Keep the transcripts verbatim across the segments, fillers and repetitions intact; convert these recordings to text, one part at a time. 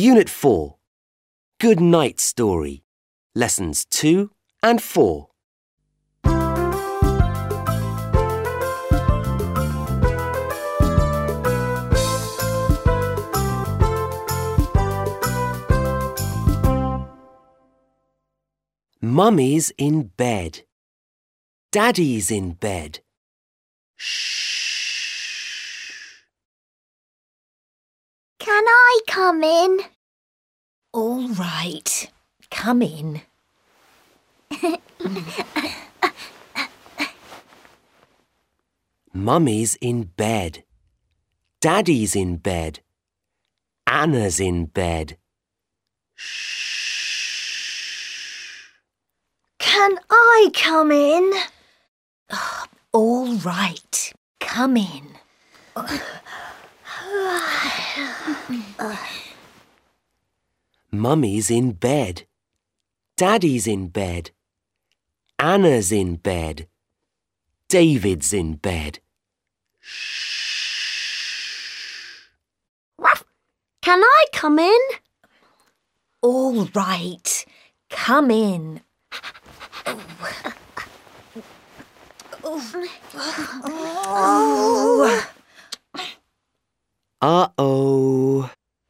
Unit four. Good Night Story. Lessons two and four. Mummy's in bed. Daddy's in bed. Shh. Can I come in? All right, come in. Mummy's in bed. Daddy's in bed. Anna's in bed. Shh. Can I come in? Oh, all right, come in. Mummy's in bed. Daddy's in bed. Anna's in bed. David's in bed. Can I come in? All right, come in. Oh. Uh-oh.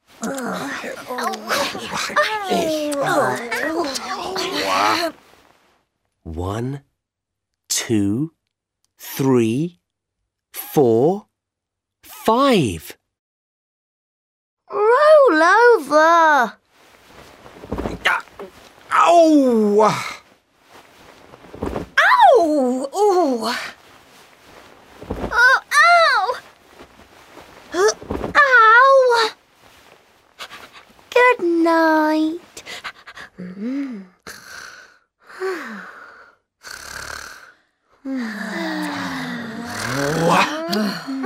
One, two, three, four, five. Roll over. Ow! Ow! Oh! Oh, ow! Ow! Good night. What?